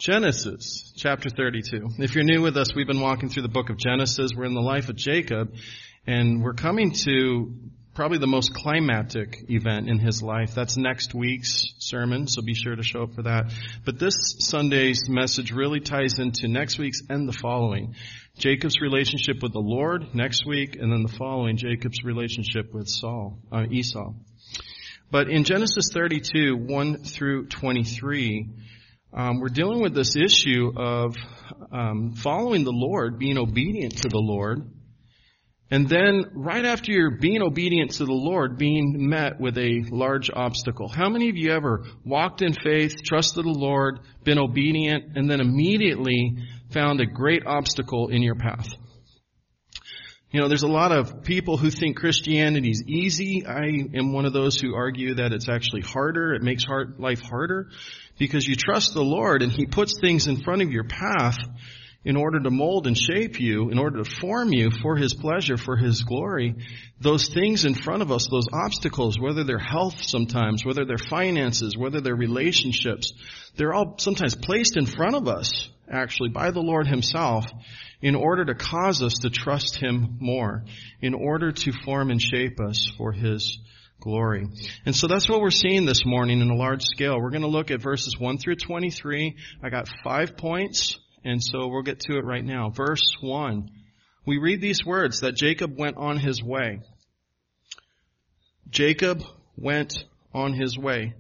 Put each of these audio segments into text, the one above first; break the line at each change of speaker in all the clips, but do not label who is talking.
Genesis chapter 32. If you're new with us, we've been walking through the book of Genesis. We're in the life of Jacob, and we're coming to probably the most climactic event in his life. That's next week's sermon, so be sure to show up for that. But this Sunday's message really ties into next week's and the following. Jacob's relationship with the Lord next week, and then the following, Jacob's relationship with Esau. But in Genesis 32, 1 through 23, we're dealing with this issue of following the Lord, being obedient to the Lord, and then right after you're being obedient to the Lord, being met with a large obstacle. How many of you ever walked in faith, trusted the Lord, been obedient, and then immediately found a great obstacle in your path? You know, there's a lot of people who think Christianity is easy. I am one of those who argue that it's actually harder. It makes life harder because you trust the Lord and He puts things in front of your path in order to mold and shape you, in order to form you for His pleasure, for His glory. Those things in front of us, those obstacles, whether they're health sometimes, whether they're finances, whether they're relationships, they're all sometimes placed in front of us, actually, by the Lord Himself, in order to cause us to trust Him more, in order to form and shape us for His glory. And so that's what we're seeing this morning in a large scale. We're going to look at verses 1 through 23. I got 5 points, and so we'll get to it right now. Verse 1. We read these words, that Jacob went on his way. Jacob went on his way.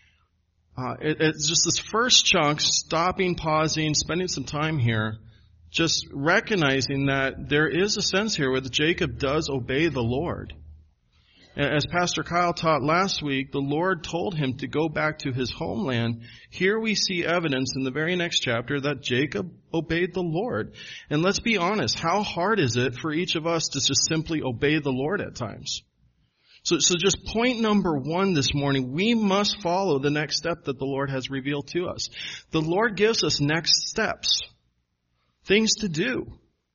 It's just this first chunk, stopping, pausing, spending some time here, just recognizing that there is a sense here where Jacob does obey the Lord. As Pastor Kyle taught last week, the Lord told him to go back to his homeland. Here we see evidence in the very next chapter that Jacob obeyed the Lord. And let's be honest, how hard is it for each of us to just simply obey the Lord at times? So just point number 1 this morning, we must follow the next step that the Lord has revealed to us. The Lord gives us next steps, things to do.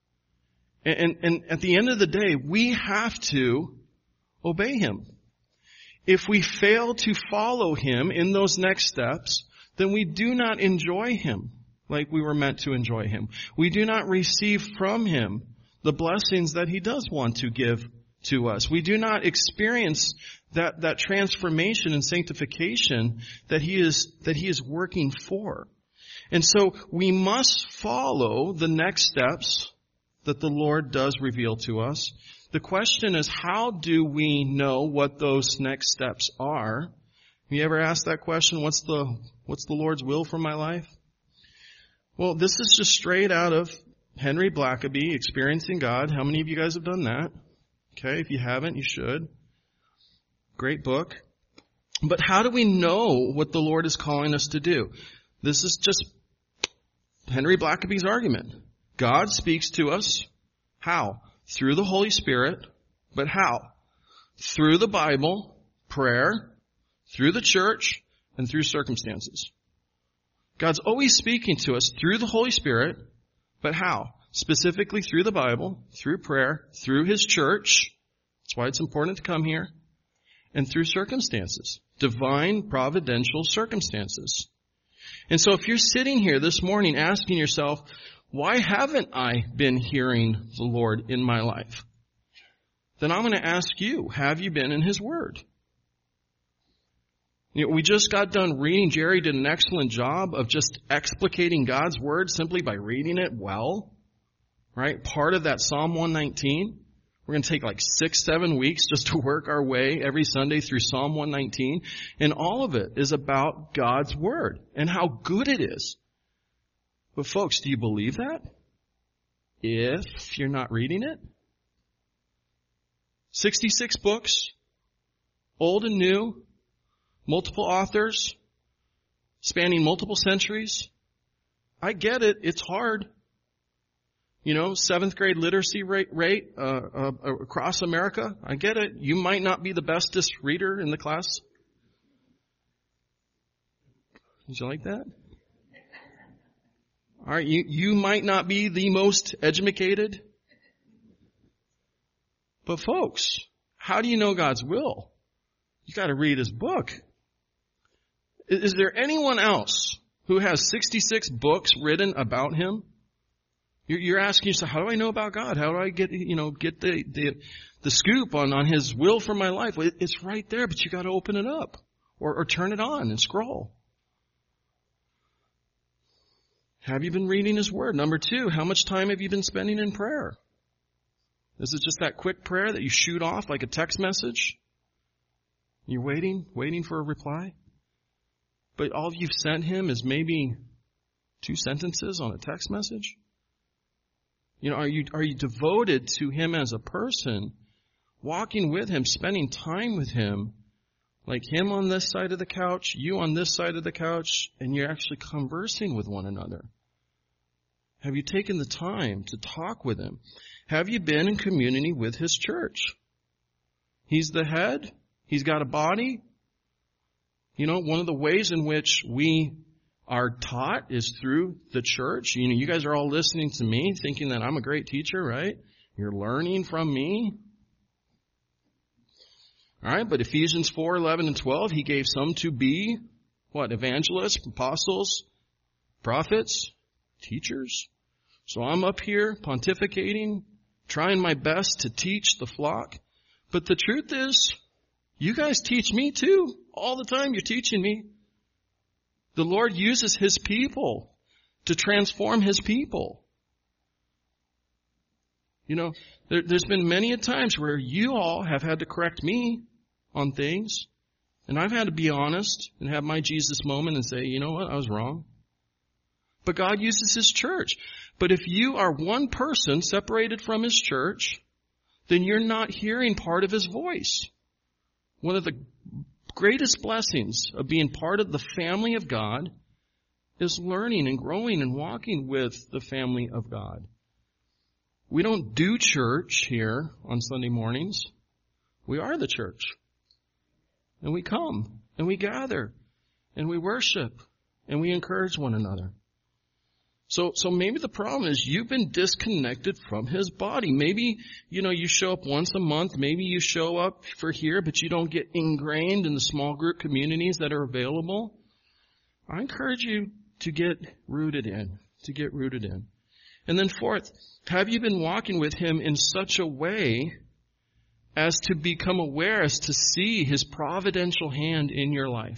And at the end of the day, we have to obey Him. If we fail to follow Him in those next steps, then we do not enjoy Him like we were meant to enjoy Him. We do not receive from Him the blessings that He does want to give to us. We do not experience that transformation and sanctification that He is working for. And so we must follow the next steps that the Lord does reveal to us. The question is, how do we know what those next steps are? Have you ever asked that question? What's the Lord's will for my life? Well, this is just straight out of Henry Blackaby, Experiencing God. How many of you guys have done that? Okay, if you haven't, you should. Great book. But how do we know what the Lord is calling us to do? This is just Henry Blackaby's argument. God speaks to us. How? Through the Holy Spirit. But how? Through the Bible, prayer, through the church, and through circumstances. God's always speaking to us through the Holy Spirit. But how? Specifically through the Bible, through prayer, through His church. That's why it's important to come here. And through circumstances. Divine, providential circumstances. And so if you're sitting here this morning asking yourself, why haven't I been hearing the Lord in my life? Then I'm going to ask you, have you been in His Word? You know, we just got done reading. Jerry did an excellent job of just explicating God's Word simply by reading it well. Right? Part of that Psalm 119. We're going to take like 6-7 weeks just to work our way every Sunday through Psalm 119. And all of it is about God's Word and how good it is. But folks, do you believe that? If you're not reading it? 66 books, old and new, multiple authors, spanning multiple centuries. I get it. It's hard. You know, 7th grade literacy rate across America. I get it. You might not be the bestest reader in the class. Did you like that? All right, you might not be the most educated. But folks, how do you know God's will? You got to read His book. Is there anyone else who has 66 books written about him? You're asking yourself, how do I know about God? How do I get the scoop on his will for my life? Well, it's right there, but you got to open it up or turn it on and scroll. Have you been reading his word? Number 2, how much time have you been spending in prayer? Is it just that quick prayer that you shoot off like a text message? You're waiting for a reply? But all you've sent him is maybe 2 sentences on a text message? Are you devoted to him as a person, walking with him, spending time with him, like him on this side of the couch, you on this side of the couch, and you're actually conversing with one another? Have you taken the time to talk with him? Have you been in community with his church? He's the head. He's got a body. One of the ways in which we are taught is through the church. You guys are all listening to me thinking that I'm a great teacher, right? You're learning from me. All right, but Ephesians 4:11 and 12, he gave some to be, evangelists, apostles, prophets, teachers. So I'm up here pontificating, trying my best to teach the flock. But the truth is, you guys teach me too. All the time you're teaching me. The Lord uses his people to transform his people. There's been many a times where you all have had to correct me on things. And I've had to be honest and have my Jesus moment and say, you know what, I was wrong. But God uses his church. But if you are one person separated from his church, then you're not hearing part of his voice. One of the greatest blessings of being part of the family of God is learning and growing and walking with the family of God. We don't do church here on Sunday mornings. We are the church. And we come and we gather and we worship and we encourage one another. So maybe the problem is you've been disconnected from his body. Maybe, you show up once a month. Maybe you show up for here, but you don't get ingrained in the small group communities that are available. I encourage you to get rooted in. And then 4th, have you been walking with him in such a way as to become aware, as to see his providential hand in your life?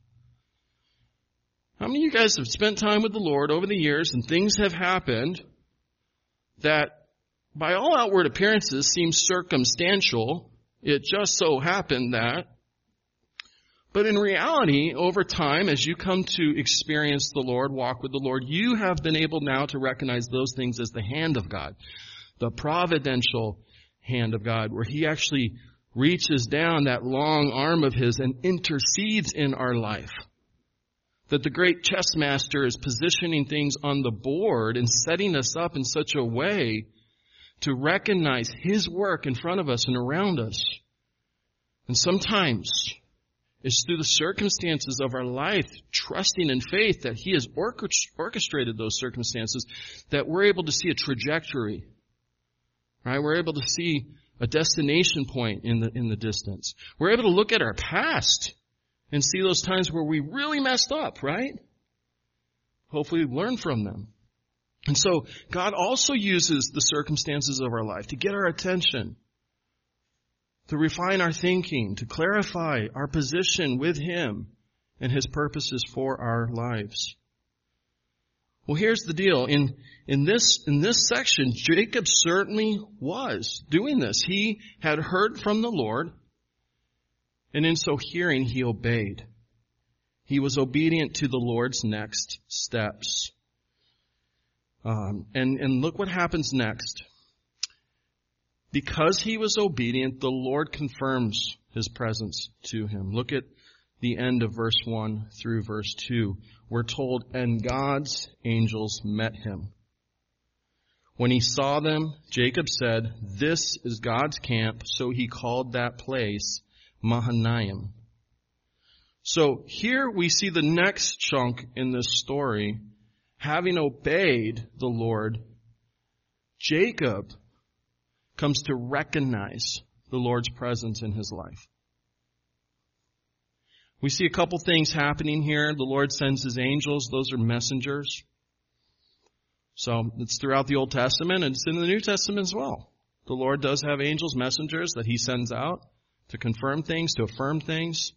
How many of you guys have spent time with the Lord over the years and things have happened that by all outward appearances seem circumstantial? It just so happened that. But in reality, over time, as you come to experience the Lord, walk with the Lord, you have been able now to recognize those things as the hand of God, the providential hand of God, where he actually reaches down that long arm of his and intercedes in our life. That the great chess master is positioning things on the board and setting us up in such a way to recognize his work in front of us and around us. And sometimes it's through the circumstances of our life, trusting in faith that he has orchestrated those circumstances, that we're able to see a trajectory. Right? We're able to see a destination point in the distance. We're able to look at our past and see those times where we really messed up, right? Hopefully learn from them. And so God also uses the circumstances of our life to get our attention, to refine our thinking, to clarify our position with him and his purposes for our lives. Well, here's the deal. In this section, Jacob certainly was doing this. He had heard from the Lord, and in so hearing, he obeyed. He was obedient to the Lord's next steps. And look what happens next. Because he was obedient, the Lord confirms his presence to him. Look at the end of verse 1 through verse 2. We're told, and God's angels met him. When he saw them, Jacob said, "This is God's camp." So he called that place Mahanaim. So here we see the next chunk in this story. Having obeyed the Lord, Jacob comes to recognize the Lord's presence in his life. We see a couple things happening here. The Lord sends His angels. Those are messengers. So it's throughout the Old Testament, and it's in the New Testament as well. The Lord does have angels, messengers that He sends out to confirm things, to affirm things.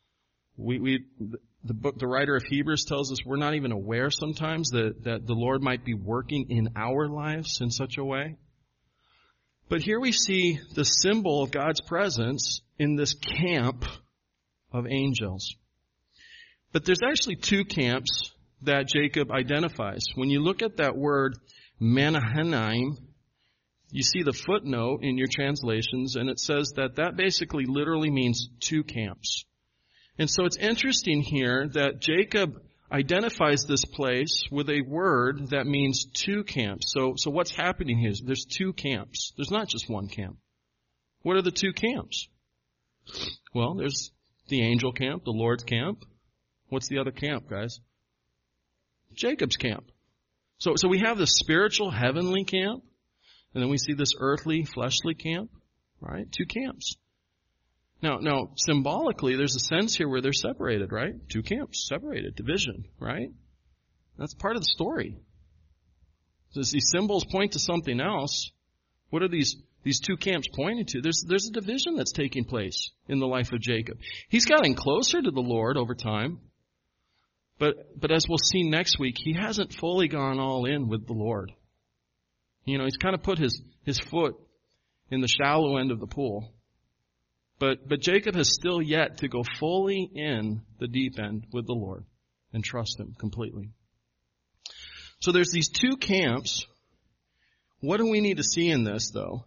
The writer of Hebrews tells us we're not even aware sometimes that the Lord might be working in our lives in such a way. But here we see the symbol of God's presence in this camp of angels. But there's actually two camps that Jacob identifies. When you look at that word Mahanaim, you see the footnote in your translations, and it says that basically literally means two camps. And so it's interesting here that Jacob identifies this place with a word that means two camps. So what's happening here is there's two camps. There's not just one camp. What are the two camps? Well, there's the angel camp, the Lord's camp. What's the other camp, guys? Jacob's camp. So we have the spiritual heavenly camp, and then we see this earthly fleshly camp, right? Two camps. Now, symbolically, there's a sense here where they're separated, right? Two camps, separated, division, right? That's part of the story. As these symbols point to something else, what are these two camps pointing to? There's a division that's taking place in the life of Jacob. He's gotten closer to the Lord over time, but as we'll see next week, he hasn't fully gone all in with the Lord. You know, he's kind of put his foot in the shallow end of the pool. But Jacob has still yet to go fully in the deep end with the Lord and trust Him completely. So there's these two camps. What do we need to see in this, though?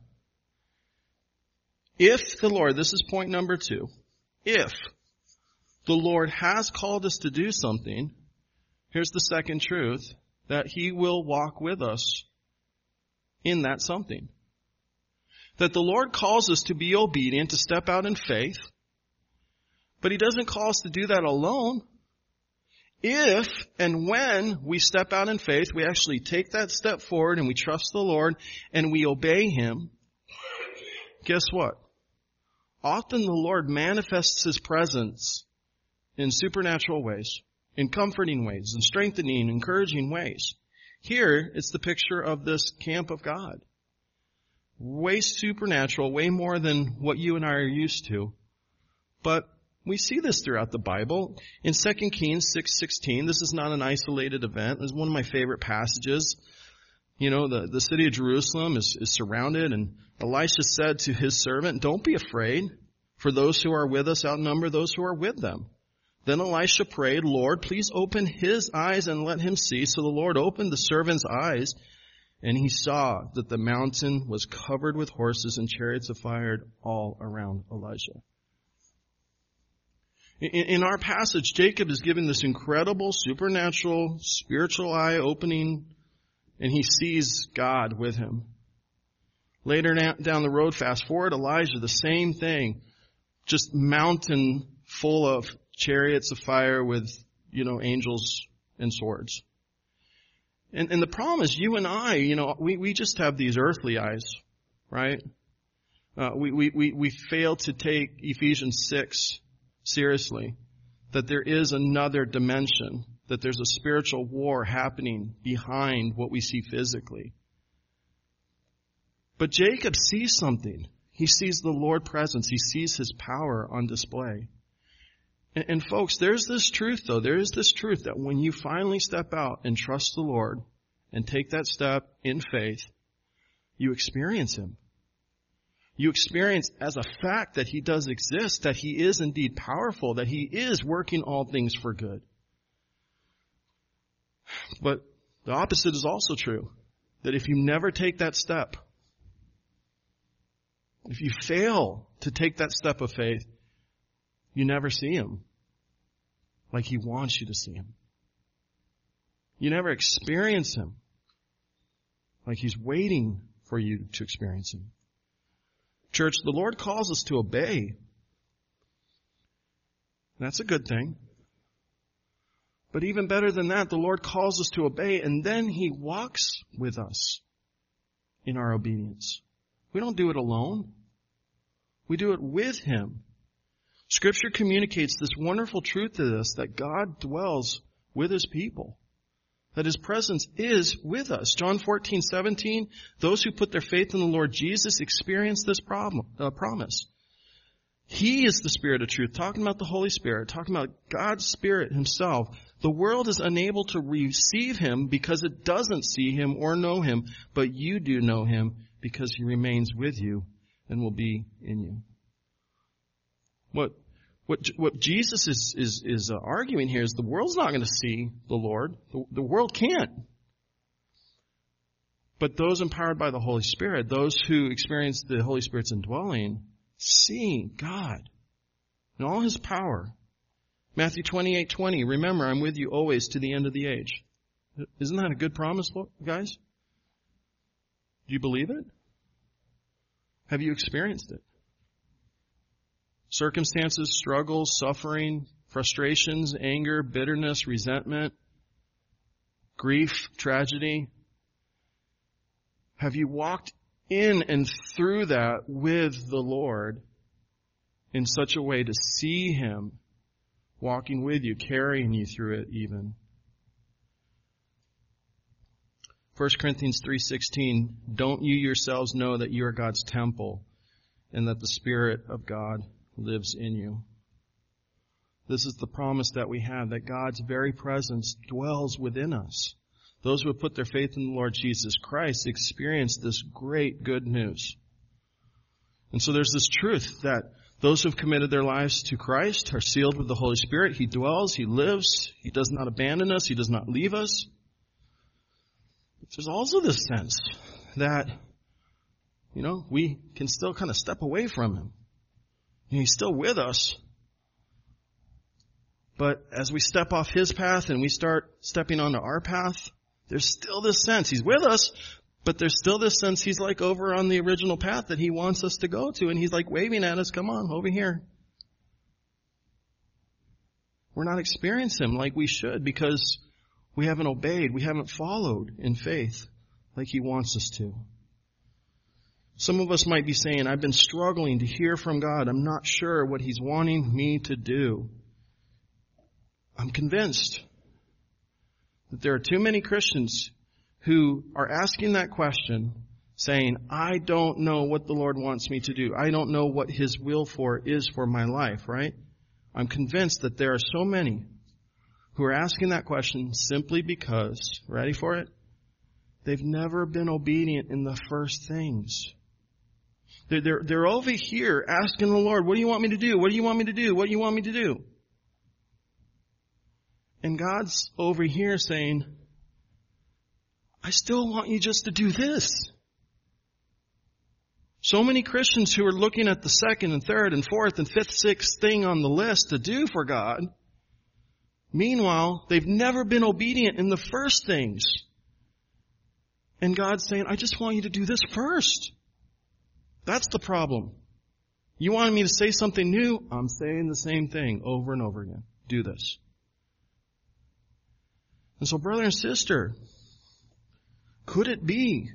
If the Lord, this is point number 2, if the Lord has called us to do something, here's the second truth, that He will walk with us in that something. That the Lord calls us to be obedient, to step out in faith, but He doesn't call us to do that alone. If and when we step out in faith, we actually take that step forward and we trust the Lord and we obey Him, guess what? Often the Lord manifests His presence in supernatural ways, in comforting ways, in strengthening, encouraging ways. Here, it's the picture of this camp of God. Way supernatural, way more than what you and I are used to. But we see this throughout the Bible. In 2 Kings 6:16, this is not an isolated event. It's one of my favorite passages. You know, the city of Jerusalem is surrounded, and Elisha said to his servant, "Don't be afraid, for those who are with us outnumber those who are with them." Then Elisha prayed, "Lord, please open his eyes and let him see." So the Lord opened the servant's eyes, and he saw that the mountain was covered with horses and chariots of fire all around Elijah. In our passage, Jacob is given this incredible, supernatural, spiritual eye opening, and he sees God with him. Later down the road, fast forward, Elijah, the same thing. Just mountain full of chariots of fire with, angels and swords. And the problem is you and I, we just have these earthly eyes, right? We fail to take Ephesians 6 seriously, that there is another dimension, that there's a spiritual war happening behind what we see physically. But Jacob sees something. He sees the Lord presence. He sees His power on display. And folks, there's this truth though. There is this truth that when you finally step out and trust the Lord and take that step in faith, you experience Him. You experience as a fact that He does exist, that He is indeed powerful, that He is working all things for good. But the opposite is also true. That if you never take that step, if you fail to take that step of faith, you never see Him like He wants you to see Him. You never experience Him like He's waiting for you to experience Him. Church, the Lord calls us to obey. That's a good thing. But even better than that, the Lord calls us to obey, and then He walks with us in our obedience. We don't do it alone. We do it with Him. Scripture communicates this wonderful truth to us, that God dwells with His people, that His presence is with us. John 14:17, those who put their faith in the Lord Jesus experience this promise. He is the Spirit of truth, talking about the Holy Spirit, talking about God's Spirit Himself. The world is unable to receive Him because it doesn't see Him or know Him, but you do know Him because He remains with you and will be in you. What Jesus is arguing here is the world's not going to see the Lord. The world can't. But those empowered by the Holy Spirit, those who experience the Holy Spirit's indwelling, see God in all His power. Matthew 28:20, remember, I'm with you always to the end of the age. Isn't that a good promise, guys? Do you believe it? Have you experienced it? Circumstances, struggles, suffering, frustrations, anger, bitterness, resentment, grief, tragedy. Have you walked in and through that with the Lord in such a way to see Him walking with you, carrying you through it even? 1 Corinthians 3:16, don't you yourselves know that you are God's temple and that the Spirit of God lives in you? This is the promise that we have, that God's very presence dwells within us. Those who have put their faith in the Lord Jesus Christ experience this great good news. And so there's this truth that those who have committed their lives to Christ are sealed with the Holy Spirit. He dwells, He lives, He does not abandon us, He does not leave us. But there's also this sense that, we can still kind of step away from Him. He's still with us. But as we step off His path and we start stepping onto our path, there's still this sense He's with us, but there's still this sense He's like over on the original path that He wants us to go to, and He's like waving at us, come on, over here. We're not experiencing Him like we should because we haven't obeyed, we haven't followed in faith like He wants us to. Some of us might be saying, I've been struggling to hear from God. I'm not sure what He's wanting me to do. I'm convinced that there are too many Christians who are asking that question, saying, I don't know what the Lord wants me to do. I don't know what His will is for my life, right? I'm convinced that there are so many who are asking that question simply because, ready for it? They've never been obedient in the first things. They're over here asking the Lord, what do you want me to do? What do you want me to do? What do you want me to do? And God's over here saying, I still want you just to do this. So many Christians who are looking at the second and third and fourth and fifth, sixth thing on the list to do for God. Meanwhile, they've never been obedient in the first things. And God's saying, I just want you to do this first. That's the problem. You wanted me to say something new? I'm saying the same thing over and over again. Do this. And so, brother and sister, could it be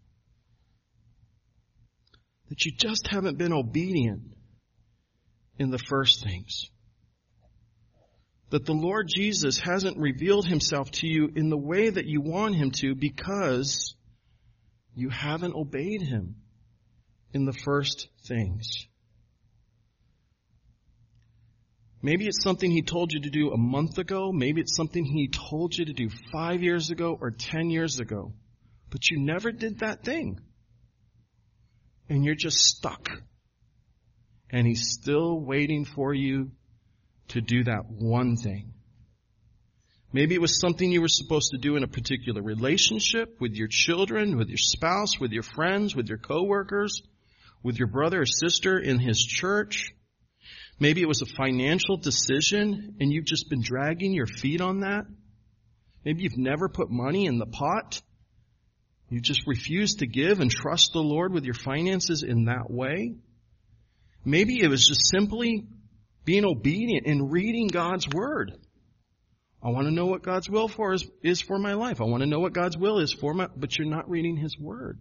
that you just haven't been obedient in the first things? That the Lord Jesus hasn't revealed Himself to you in the way that you want Him to because you haven't obeyed Him in the first things. Maybe it's something He told you to do a month ago. Maybe it's something He told you to do 5 years ago or 10 years ago. But you never did that thing. And you're just stuck. And He's still waiting for you to do that one thing. Maybe it was something you were supposed to do in a particular relationship with your children, with your spouse, with your friends, with your coworkers, with your brother or sister in his church. Maybe it was a financial decision and you've just been dragging your feet on that. Maybe you've never put money in the pot. You just refuse to give and trust the Lord with your finances in that way. Maybe it was just simply being obedient and reading God's Word. I want to know what God's will is for my life. I want to know what God's will is for but you're not reading His Word.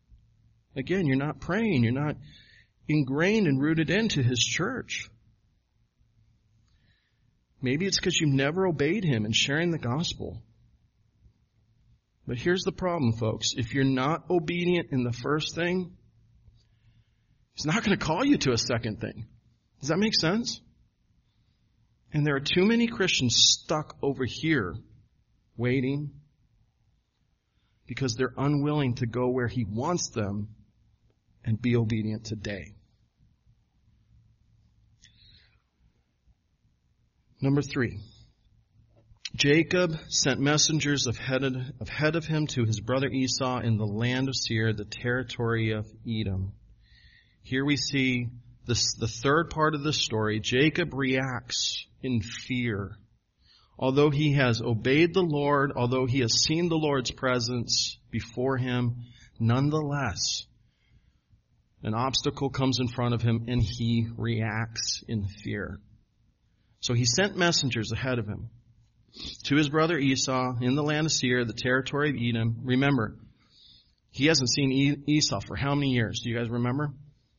Again, you're not praying. You're not ingrained and rooted into His church. Maybe it's because you've never obeyed him in sharing the gospel. But here's the problem, folks. If you're not obedient in the first thing, he's not going to call you to a second thing. Does that make sense? And there are too many Christians stuck over here, waiting, because they're unwilling to go where he wants them and be obedient today. Number 3. Jacob sent messengers ahead of him to his brother Esau in the land of Seir, the territory of Edom. Here we see the third part of the story. Jacob reacts in fear. Although he has obeyed the Lord, although he has seen the Lord's presence before him, nonetheless, an obstacle comes in front of him and he reacts in fear. So he sent messengers ahead of him to his brother Esau in the land of Seir, the territory of Edom. Remember, he hasn't seen Esau for how many years? Do you guys remember?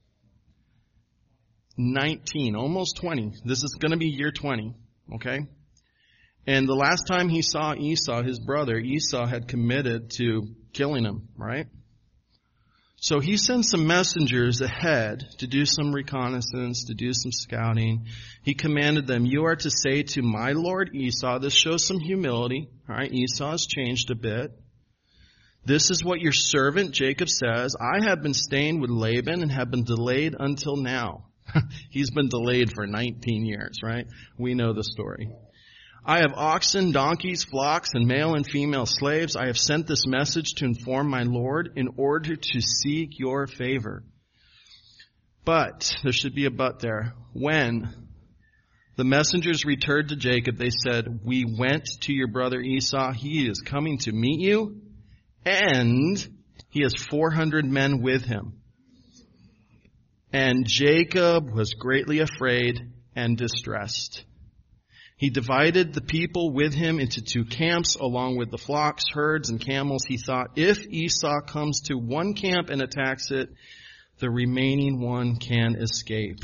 19, almost 20. This is going to be year 20, okay? And the last time he saw Esau, his brother, Esau had committed to killing him, right? So he sends some messengers ahead to do some reconnaissance, to do some scouting. He commanded them, you are to say to my lord Esau, this shows some humility, all right? Esau has changed a bit. This is what your servant Jacob says, I have been staying with Laban and have been delayed until now. He's been delayed for 19 years, right? We know the story. I have oxen, donkeys, flocks, and male and female slaves. I have sent this message to inform my Lord in order to seek your favor. But, there should be a but there. When the messengers returned to Jacob, they said, we went to your brother Esau. He is coming to meet you, and he has 400 men with him. And Jacob was greatly afraid and distressed. He divided the people with him into 2 camps, along with the flocks, herds, and camels. He thought, if Esau comes to one camp and attacks it, the remaining one can escape.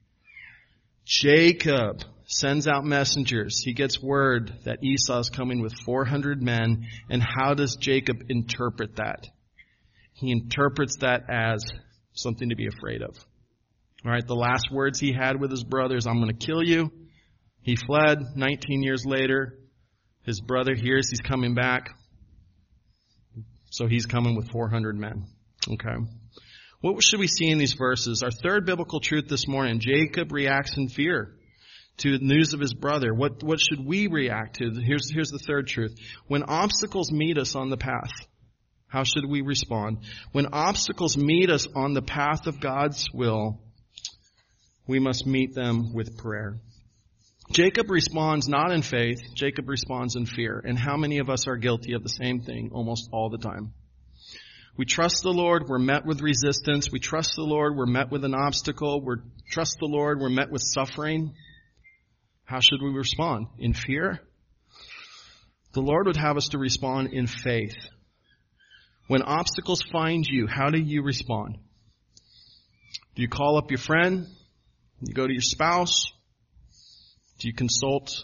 Jacob sends out messengers. He gets word that Esau is coming with 400 men. And how does Jacob interpret that? He interprets that as something to be afraid of. All right, the last words he had with his brothers, I'm going to kill you. He fled. 19 years later, his brother hears he's coming back. So he's coming with 400 men. Okay. What should we see in these verses? Our third biblical truth this morning, Jacob reacts in fear to the news of his brother. What should we react to? Here's the third truth. When obstacles meet us on the path, how should we respond? When obstacles meet us on the path of God's will, we must meet them with prayer. Jacob responds not in faith, Jacob responds in fear. And how many of us are guilty of the same thing almost all the time? We trust the Lord, we're met with resistance. We trust the Lord, we're met with an obstacle. We trust the Lord, we're met with suffering. How should we respond? In fear? The Lord would have us to respond in faith. When obstacles find you, how do you respond? Do you call up your friend? Do you go to your spouse? Do you consult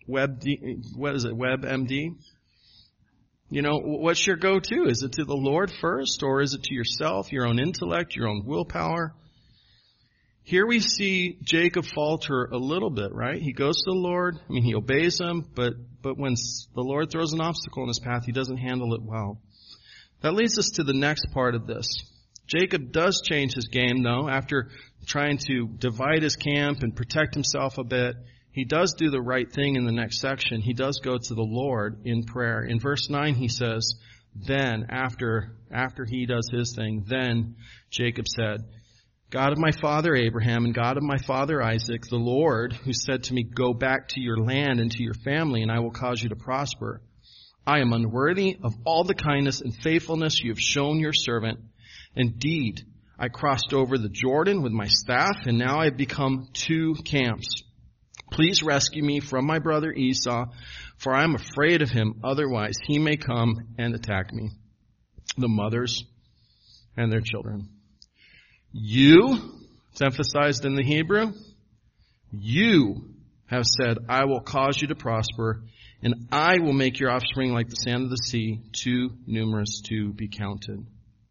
WebMD? You know, what's your go-to? Is it to the Lord first, or is it to yourself, your own intellect, your own willpower? Here we see Jacob falter a little bit, right? He goes to the Lord. I mean, he obeys him, but when the Lord throws an obstacle in his path, he doesn't handle it well. That leads us to the next part of this. Jacob does change his game, though, after trying to divide his camp and protect himself a bit. He does do the right thing in the next section. He does go to the Lord in prayer. In verse 9 he says, then, after he does his thing, then Jacob said, God of my father Abraham and God of my father Isaac, the Lord who said to me, go back to your land and to your family and I will cause you to prosper. I am unworthy of all the kindness and faithfulness you have shown your servant. Indeed, I crossed over the Jordan with my staff and now I have become 2 camps. Please rescue me from my brother Esau, for I am afraid of him. Otherwise, he may come and attack me, the mothers and their children. You, it's emphasized in the Hebrew, you have said, I will cause you to prosper, and I will make your offspring like the sand of the sea, too numerous to be counted.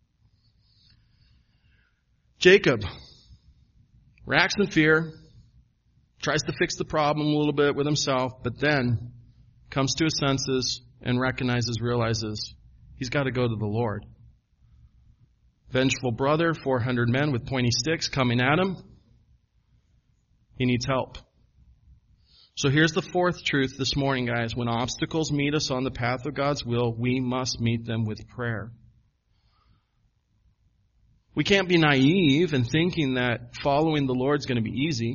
Jacob racks in fear, tries to fix the problem a little bit with himself, but then comes to his senses and realizes he's got to go to the Lord. Vengeful brother, 400 men with pointy sticks coming at him. He needs help. So here's the fourth truth this morning, guys. When obstacles meet us on the path of God's will, we must meet them with prayer. We can't be naive in thinking that following the Lord is going to be easy.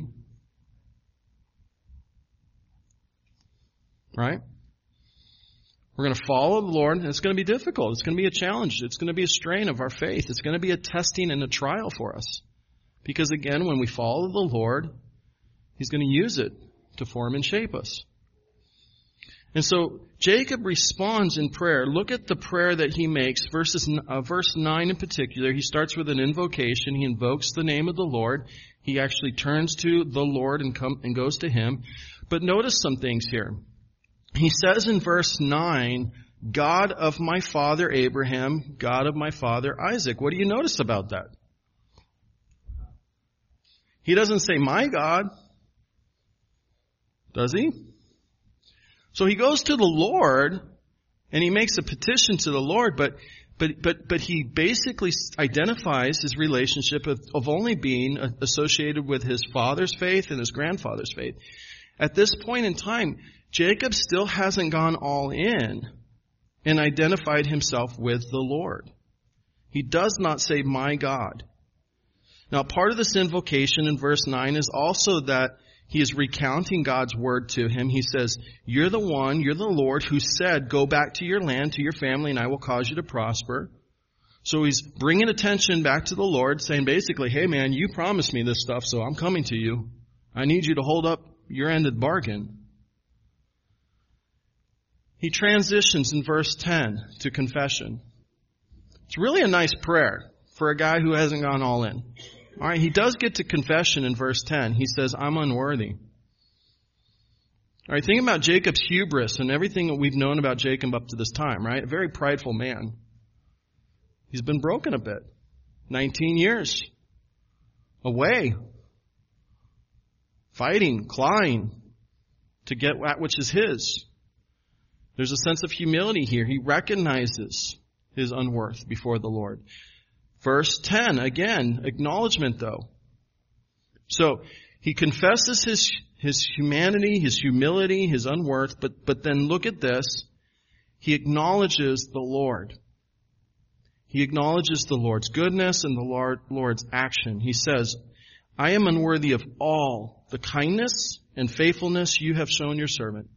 Right? We're going to follow the Lord, and it's going to be difficult. It's going to be a challenge. It's going to be a strain of our faith. It's going to be a testing and a trial for us. Because again, when we follow the Lord, He's going to use it to form and shape us. And so Jacob responds in prayer. Look at the prayer that he makes. Verse 9 in particular, he starts with an invocation. He invokes the name of the Lord. He actually turns to the Lord and goes to Him. But notice some things here. He says in verse 9, God of my father Abraham, God of my father Isaac. What do you notice about that? He doesn't say my God. Does he? So he goes to the Lord and he makes a petition to the Lord, but he basically identifies his relationship of only being associated with his father's faith and his grandfather's faith. At this point in time, Jacob still hasn't gone all in and identified himself with the Lord. He does not say, my God. Now, part of this invocation in verse 9 is also that he is recounting God's word to him. He says, you're the Lord who said, go back to your land, to your family, and I will cause you to prosper. So he's bringing attention back to the Lord, saying basically, hey man, you promised me this stuff, so I'm coming to you. I need you to hold up your end of the bargain. He transitions in verse 10 to confession. It's really a nice prayer for a guy who hasn't gone all in. All right, he does get to confession in verse 10. He says, I'm unworthy. All right, think about Jacob's hubris and everything that we've known about Jacob up to this time, right? A very prideful man. He's been broken a bit. 19 years away, fighting, clawing to get that which is his. There's a sense of humility here. He recognizes his unworth before the Lord. Verse 10, again, acknowledgement though. So he confesses his humanity, his humility, his unworth, but then look at this. He acknowledges the Lord. He acknowledges the Lord's goodness and the Lord's action. He says, I am unworthy of all the kindness and faithfulness you have shown your servant.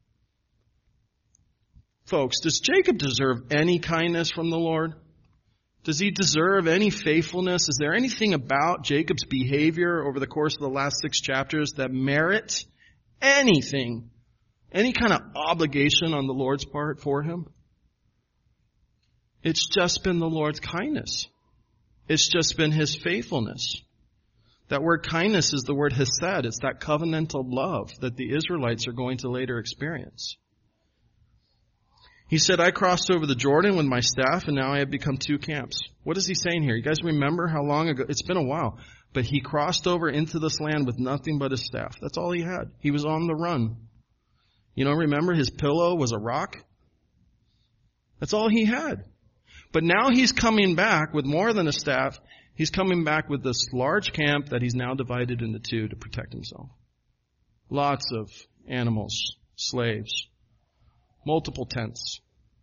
Folks, does Jacob deserve any kindness from the Lord? Does he deserve any faithfulness? Is there anything about Jacob's behavior over the course of the last 6 chapters that merit anything, any kind of obligation on the Lord's part for him? It's just been the Lord's kindness. It's just been His faithfulness. That word kindness is the word hesed. It's that covenantal love that the Israelites are going to later experience. He said, I crossed over the Jordan with my staff, and now I have become 2 camps. What is he saying here? You guys remember how long ago? It's been a while. But he crossed over into this land with nothing but his staff. That's all he had. He was on the run. You know, remember his pillow was a rock? That's all he had. But now he's coming back with more than a staff. He's coming back with this large camp that he's now divided into 2 to protect himself. Lots of animals, slaves, multiple tents.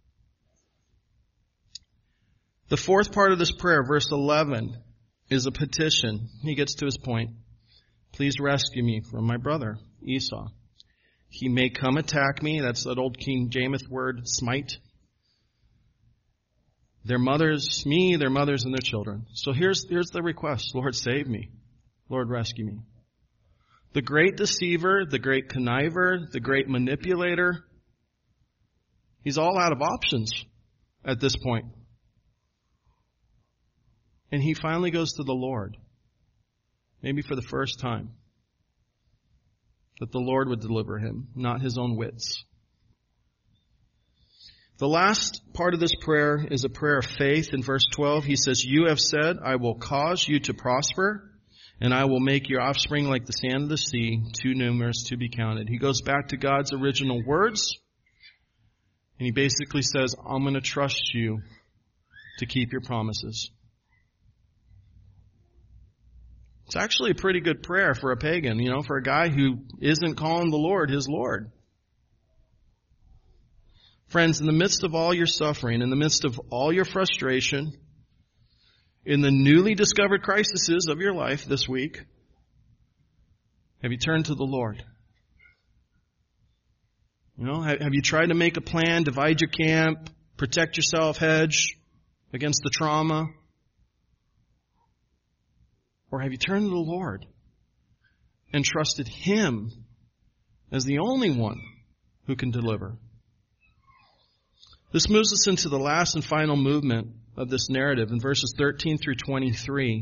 The fourth part of this prayer, verse 11, is a petition. He gets to his point. Please rescue me from my brother, Esau. He may come attack me. That's that old King James word, smite. Their mothers, their mothers, and their children. So here's the request. Lord, save me. Lord, rescue me. The great deceiver, the great conniver, the great manipulator, he's all out of options at this point. And he finally goes to the Lord. Maybe for the first time. that the Lord would deliver him, not his own wits. The last part of this prayer is a prayer of faith. In verse 12, he says, "You have said, I will cause you to prosper, and I will make your offspring like the sand of the sea, too numerous to be counted." He goes back to God's original words, and he basically says, I'm going to trust you to keep your promises. It's actually a pretty good prayer for a pagan, for a guy who isn't calling the Lord his Lord. Friends, in the midst of all your suffering, in the midst of all your frustration, in the newly discovered crises of your life this week, have you turned to the Lord? Have you tried to make a plan, divide your camp, protect yourself, hedge against the trauma? Or have you turned to the Lord and trusted Him as the only one who can deliver? This moves us into the last and final movement of this narrative. In verses 13 through 23,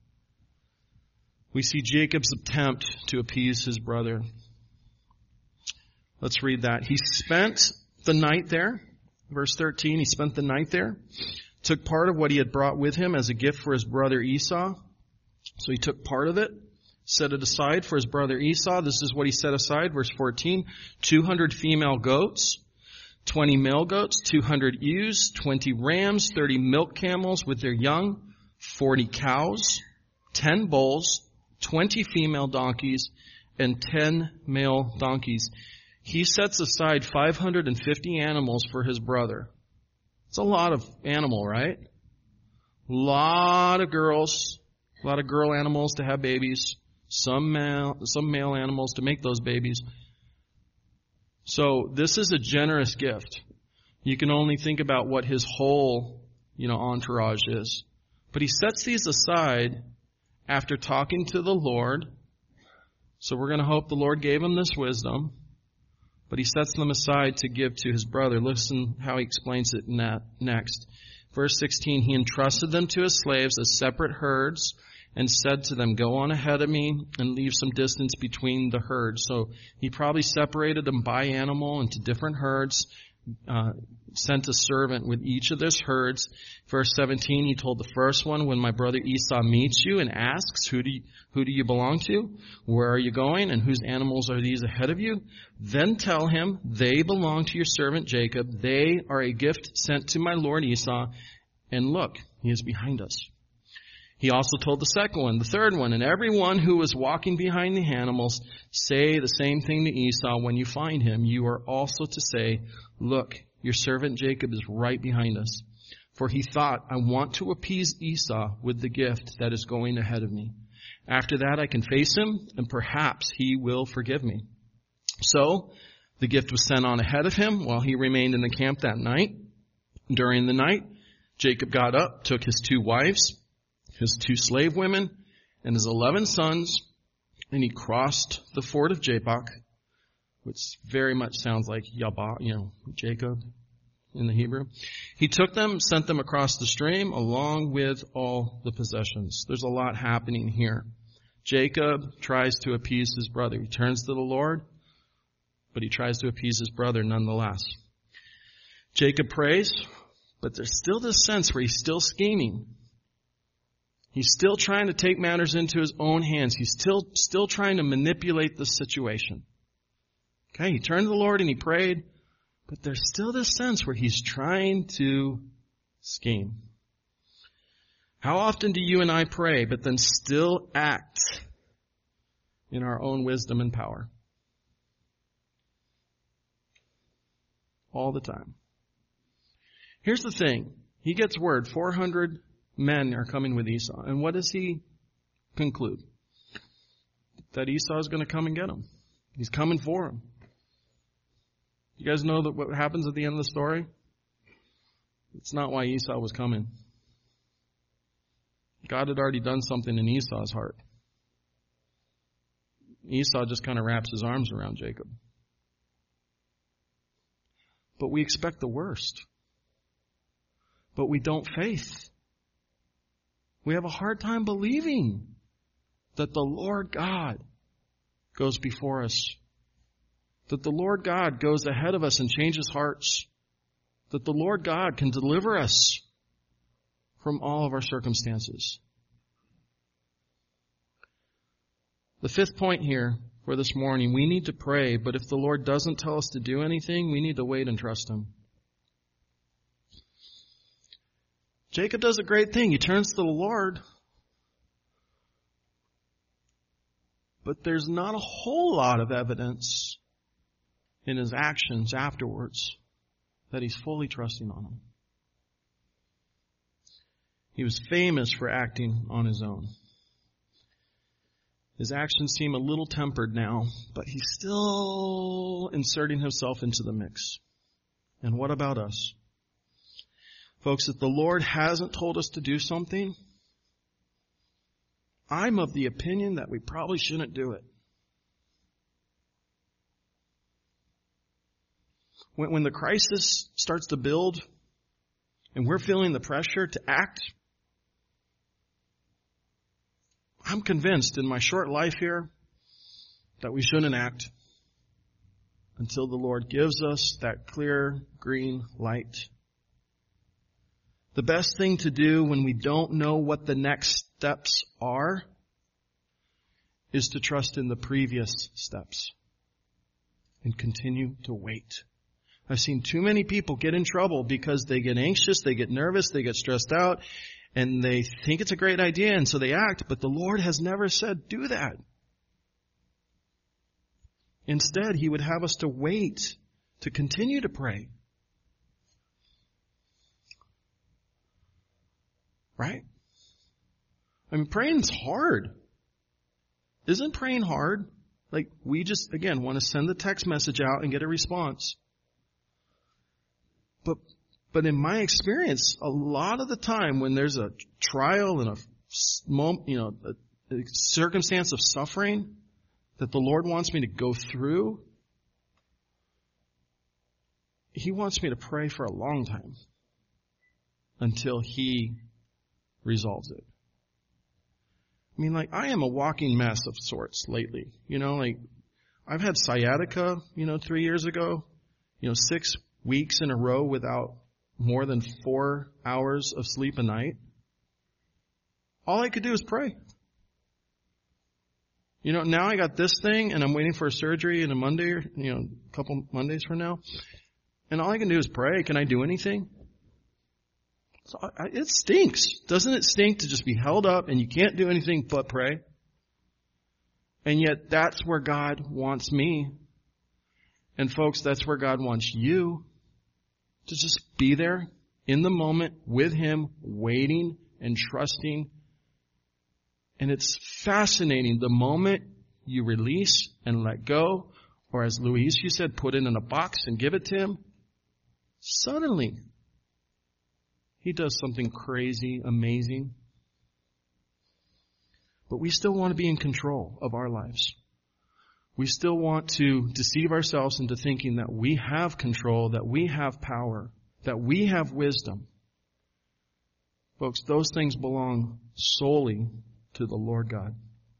we see Jacob's attempt to appease his brother. Let's read that. He spent the night there. Verse 13, he spent the night there, took part of what he had brought with him as a gift for his brother Esau. So he took part of it, set it aside for his brother Esau. This is what he set aside. Verse 14, 200 female goats, 20 male goats, 200 ewes, 20 rams, 30 milk camels with their young, 40 cows, 10 bulls, 20 female donkeys, and 10 male donkeys. He sets aside 550 animals for his brother. It's a lot of animal, right? A lot of girls, a lot of girl animals to have babies, some male animals to make those babies. So this is a generous gift. You can only think about what his whole, entourage is. But he sets these aside after talking to the Lord. So we're going to hope the Lord gave him this wisdom. But he sets them aside to give to his brother. Listen how he explains it next. Verse 16, he entrusted them to his slaves as separate herds and said to them, go on ahead of me and leave some distance between the herds. So he probably separated them by animal into different herds, sent a servant with each of those herds. Verse 17, he told the first one, when my brother Esau meets you and asks, who do you belong to? Where are you going? And whose animals are these ahead of you? Then tell him, they belong to your servant Jacob. They are a gift sent to my lord Esau. And look, he is behind us. He also told the second one, the third one, and everyone who was walking behind the animals, say the same thing to Esau when you find him. You are also to say, look, your servant Jacob is right behind us. For he thought, I want to appease Esau with the gift that is going ahead of me. After that I can face him, and perhaps he will forgive me. So the gift was sent on ahead of him while he remained in the camp that night. During the night, Jacob got up, took his 2 wives, his 2 slave women, and his 11 sons, and he crossed the ford of Jabbok, which very much sounds like Jacob in the Hebrew. He took them, sent them across the stream, along with all the possessions. There's a lot happening here. Jacob tries to appease his brother. He turns to the Lord, but he tries to appease his brother nonetheless. Jacob prays, but there's still this sense where he's still scheming. He's still trying to take matters into his own hands. He's still trying to manipulate the situation. Okay, he turned to the Lord and he prayed, but there's still this sense where he's trying to scheme. How often do you and I pray, but then still act in our own wisdom and power? All the time. Here's the thing. He gets word, 400 men are coming with Esau. And what does he conclude? That Esau is going to come and get him. He's coming for him. You guys know that what happens at the end of the story? It's not why Esau was coming. God had already done something in Esau's heart. Esau just kind of wraps his arms around Jacob. But we expect the worst. But we don't faith. We have a hard time believing that the Lord God goes before us. That the Lord God goes ahead of us and changes hearts. That the Lord God can deliver us from all of our circumstances. The fifth point here for this morning, we need to pray, but if the Lord doesn't tell us to do anything, we need to wait and trust Him. Jacob does a great thing. He turns to the Lord. But there's not a whole lot of evidence in his actions afterwards that he's fully trusting on Him. He was famous for acting on his own. His actions seem a little tempered now, but he's still inserting himself into the mix. And what about us? Folks, if the Lord hasn't told us to do something, I'm of the opinion that we probably shouldn't do it. When the crisis starts to build and we're feeling the pressure to act, I'm convinced in my short life here that we shouldn't act until the Lord gives us that clear green light. The best thing to do when we don't know what the next steps are is to trust in the previous steps and continue to wait. I've seen too many people get in trouble because they get anxious, they get nervous, they get stressed out, and they think it's a great idea, and so they act, but the Lord has never said, do that. Instead, He would have us to wait, to continue to pray. Right? I mean, praying's hard. Isn't praying hard? Like, we just, again, want to send the text message out and get a response. But in my experience, a lot of the time when there's a trial and a circumstance of suffering that the Lord wants me to go through, He wants me to pray for a long time until He resolves it. I mean, like, I am a walking mess of sorts lately. I've had sciatica, 3 years ago, 6 weeks in a row without more than 4 hours of sleep a night. All I could do is pray. Now I got this thing and I'm waiting for a surgery in a Monday or, a couple Mondays from now. And all I can do is pray. Can I do anything? So it stinks. Doesn't it stink to just be held up and you can't do anything but pray? And yet that's where God wants me. And folks, that's where God wants you. To just be there in the moment with Him, waiting and trusting. And it's fascinating. The moment you release and let go, or as Louise, you said, put it in a box and give it to Him, suddenly He does something crazy, amazing. But we still want to be in control of our lives. We still want to deceive ourselves into thinking that we have control, that we have power, that we have wisdom. Folks, those things belong solely to the Lord God.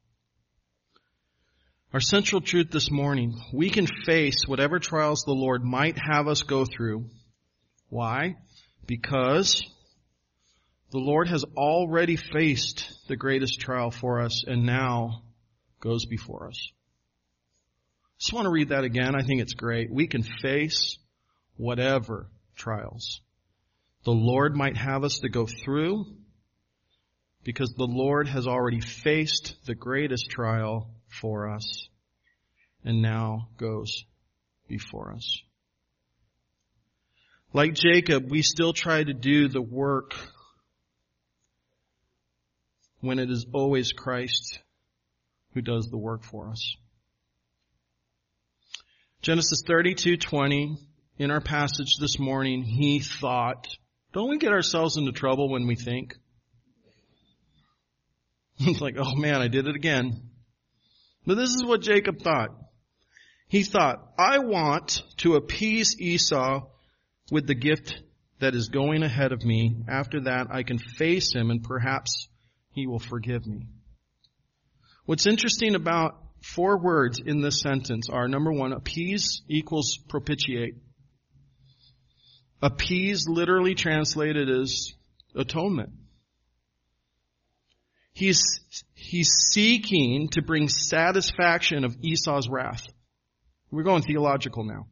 Our central truth this morning, we can face whatever trials the Lord might have us go through. Why? Because the Lord has already faced the greatest trial for us and now goes before us. Just want to read that again. I think it's great. We can face whatever trials the Lord might have us to go through because the Lord has already faced the greatest trial for us and now goes before us. Like Jacob, we still try to do the work when it is always Christ who does the work for us. Genesis 32:20, in our passage this morning, he thought, don't we get ourselves into trouble when we think? It's like, oh man, I did it again. But this is what Jacob thought. He thought, I want to appease Esau with the gift that is going ahead of me. After that, I can face him and perhaps he will forgive me. What's interesting about 4 words in this sentence are, number 1, appease equals propitiate. Appease literally translated as atonement. He's seeking to bring satisfaction of Esau's wrath. We're going theological now.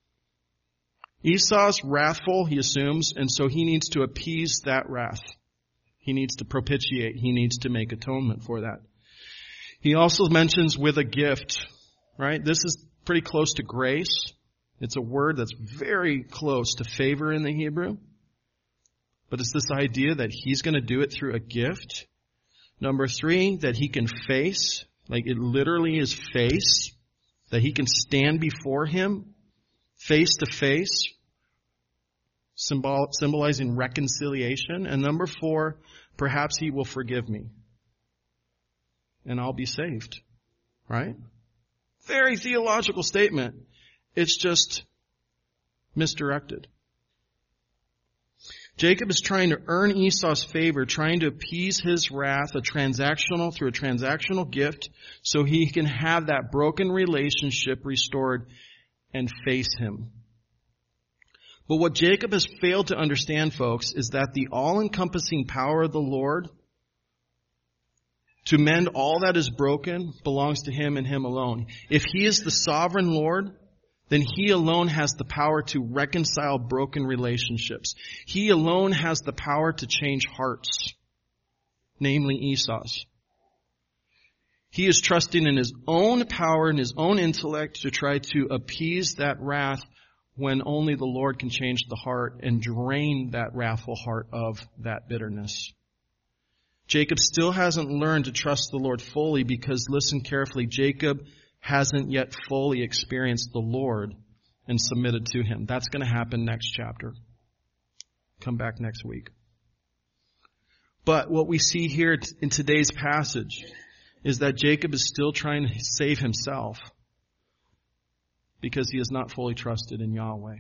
Esau's wrathful, he assumes, and so he needs to appease that wrath. He needs to propitiate. He needs to make atonement for that. He also mentions with a gift, right? This is pretty close to grace. It's a word that's very close to favor in the Hebrew. But it's this idea that he's going to do it through a gift. Number 3, that he can face, like it literally is face, that he can stand before him face to face, symbolizing reconciliation. And number 4, perhaps he will forgive me and I'll be saved, right? Very theological statement. It's just misdirected. Jacob is trying to earn Esau's favor, trying to appease his wrath through a transactional gift so he can have that broken relationship restored and face him. But what Jacob has failed to understand, folks, is that the all-encompassing power of the Lord to mend all that is broken belongs to him and him alone. If he is the sovereign Lord, then he alone has the power to reconcile broken relationships. He alone has the power to change hearts, namely Esau's. He is trusting in his own power and his own intellect to try to appease that wrath when only the Lord can change the heart and drain that wrathful heart of that bitterness. Jacob still hasn't learned to trust the Lord fully because, listen carefully, Jacob hasn't yet fully experienced the Lord and submitted to him. That's going to happen next chapter. Come back next week. But what we see here in today's passage is that Jacob is still trying to save himself because he has not fully trusted in Yahweh.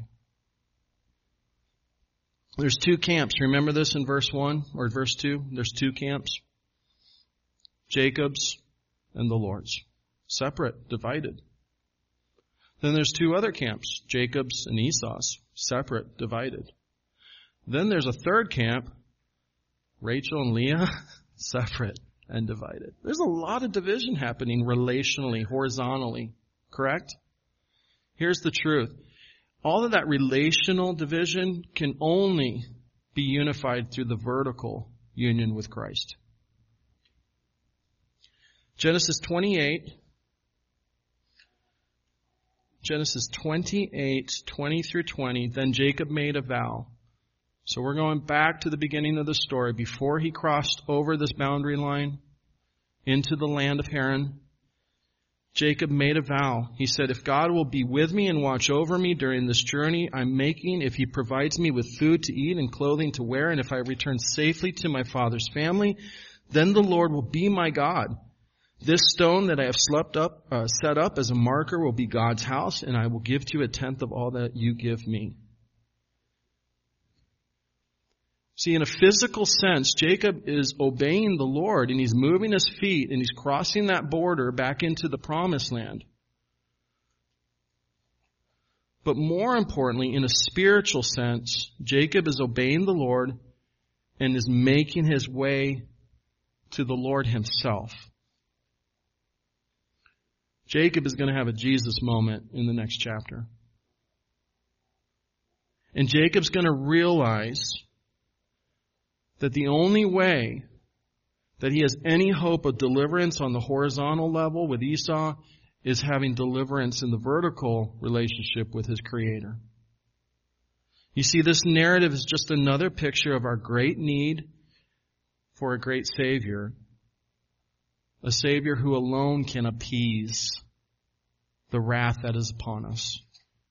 There's 2 camps. Remember this in verse 1 or verse 2? There's 2 camps. Jacob's and the Lord's. Separate, divided. Then there's 2 other camps, Jacob's and Esau's, separate, divided. Then there's a 3rd camp, Rachel and Leah, separate and divided. There's a lot of division happening relationally, horizontally, correct? Here's the truth. All of that relational division can only be unified through the vertical union with Christ. Genesis 28, 20 through 20, then Jacob made a vow. So we're going back to the beginning of the story. Before he crossed over this boundary line into the land of Haran, Jacob made a vow. He said, if God will be with me and watch over me during this journey I'm making, if he provides me with food to eat and clothing to wear, and if I return safely to my father's family, then the Lord will be my God. This stone that I have set up as a marker will be God's house, and I will give to you 1/10 of all that you give me. See, in a physical sense, Jacob is obeying the Lord, and he's moving his feet, and he's crossing that border back into the promised land. But more importantly, in a spiritual sense, Jacob is obeying the Lord and is making his way to the Lord himself. Jacob is going to have a Jesus moment in the next chapter. And Jacob's going to realize that the only way that he has any hope of deliverance on the horizontal level with Esau is having deliverance in the vertical relationship with his Creator. You see, this narrative is just another picture of our great need for a great Savior. A Savior who alone can appease the wrath that is upon us.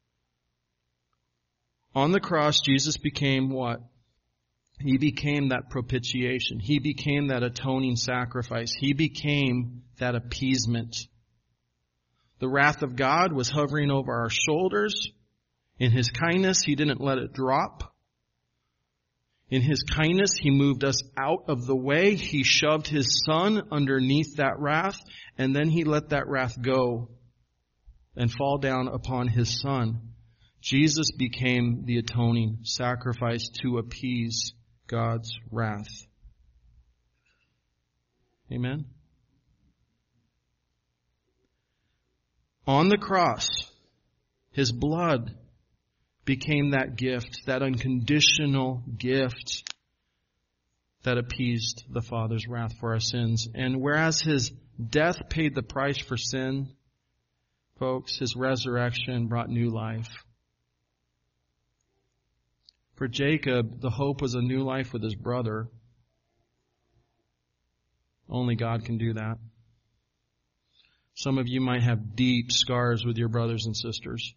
On the cross, Jesus became what? He became that propitiation. He became that atoning sacrifice. He became that appeasement. The wrath of God was hovering over our shoulders. In His kindness, He didn't let it drop. In his kindness, he moved us out of the way. He shoved his Son underneath that wrath, and then he let that wrath go and fall down upon his Son. Jesus became the atoning sacrifice to appease God's wrath. Amen? On the cross, his blood became that gift, that unconditional gift that appeased the Father's wrath for our sins. And whereas his death paid the price for sin, folks, his resurrection brought new life. For Jacob, the hope was a new life with his brother. Only God can do that. Some of you might have deep scars with your brothers and sisters.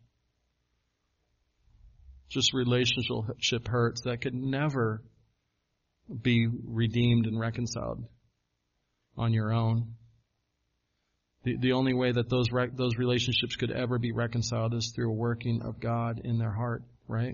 Just relationship hurts that could never be redeemed and reconciled on your own. The only way that those relationships could ever be reconciled is through a working of God in their heart, right?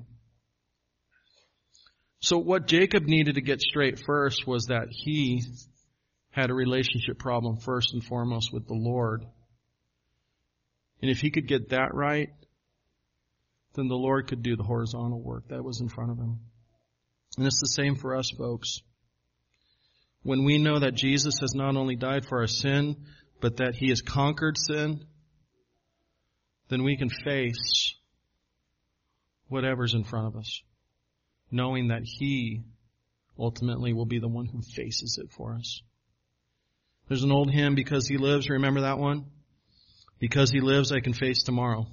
So what Jacob needed to get straight first was that he had a relationship problem first and foremost with the Lord. And if he could get that right, then the Lord could do the horizontal work that was in front of him. And it's the same for us, folks. When we know that Jesus has not only died for our sin, but that he has conquered sin, then we can face whatever's in front of us, knowing that he ultimately will be the one who faces it for us. There's an old hymn, Because He Lives. Remember that one? Because He lives, I can face tomorrow.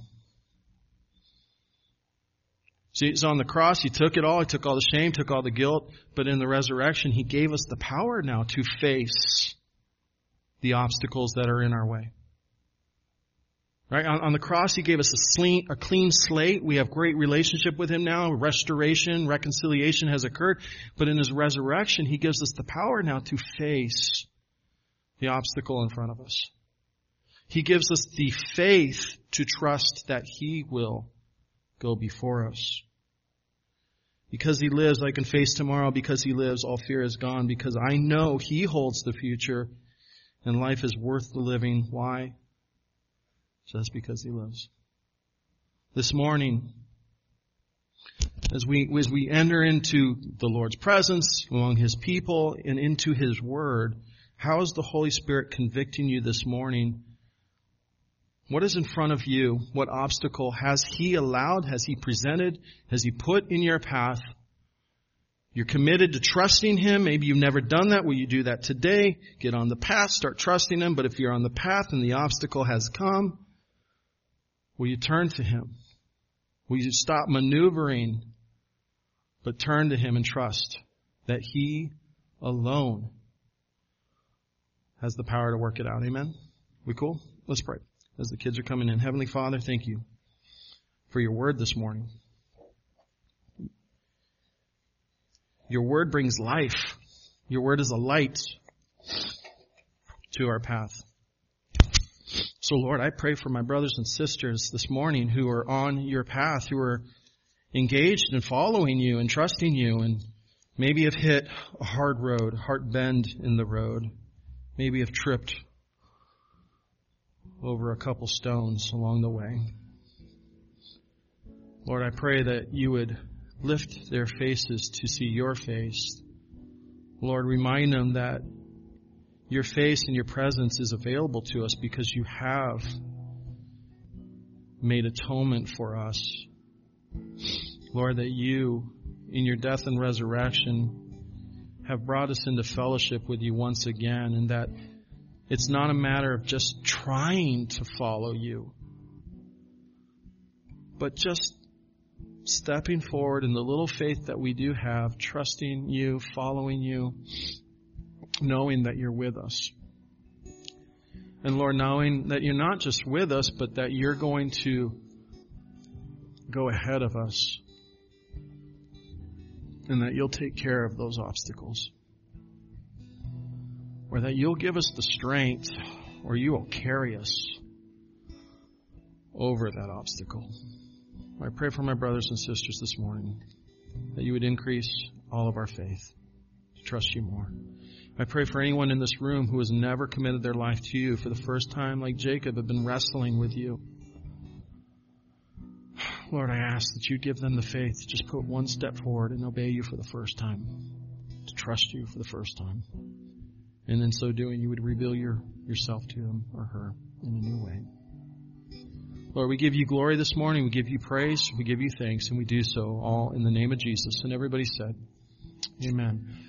See, so on the cross, He took it all. He took all the shame, took all the guilt. But in the resurrection, He gave us the power now to face the obstacles that are in our way. Right? On the cross, He gave us a clean slate. We have great relationship with Him now. Restoration, reconciliation has occurred. But in His resurrection, He gives us the power now to face the obstacle in front of us. He gives us the faith to trust that He will go before us. Because He lives, I can face tomorrow. Because He lives, all fear is gone. Because I know He holds the future and life is worth the living. Why? Just because He lives. This morning, as we enter into the Lord's presence among His people and into His Word, how is the Holy Spirit convicting you this morning? What is in front of you? What obstacle has He allowed? Has He presented? Has He put in your path? You're committed to trusting Him. Maybe you've never done that. Will you do that today? Get on the path, start trusting Him. But if you're on the path and the obstacle has come, will you turn to Him? Will you stop maneuvering, but turn to Him and trust that He alone has the power to work it out? Amen? We cool? Let's pray as the kids are coming in. Heavenly Father, thank You for Your Word this morning. Your Word brings life. Your Word is a light to our path. So Lord, I pray for my brothers and sisters this morning who are on Your path, who are engaged in following You and trusting You, and maybe have hit a hard road, a hard bend in the road. Maybe have tripped over a couple stones along the way. Lord, I pray that You would lift their faces to see Your face. Lord, remind them that Your face and Your presence is available to us because You have made atonement for us. Lord, that You, in Your death and resurrection, have brought us into fellowship with You once again, and that it's not a matter of just trying to follow You, but just stepping forward in the little faith that we do have, trusting You, following You, knowing that You're with us. And Lord, knowing that You're not just with us, but that You're going to go ahead of us, and that You'll take care of those obstacles. Or that You'll give us the strength, or You will carry us over that obstacle. I pray for my brothers and sisters this morning that You would increase all of our faith, to trust you more. I pray for anyone in this room who has never committed their life to you for the first time, like Jacob, have been wrestling with you. Lord, I ask that you give them the faith to just put one step forward and obey you for the first time, to trust you for the first time. And in so doing, you would reveal yourself to him or her in a new way. Lord, we give you glory this morning. We give you praise. We give you thanks, and we do so all in the name of Jesus. And everybody said, amen.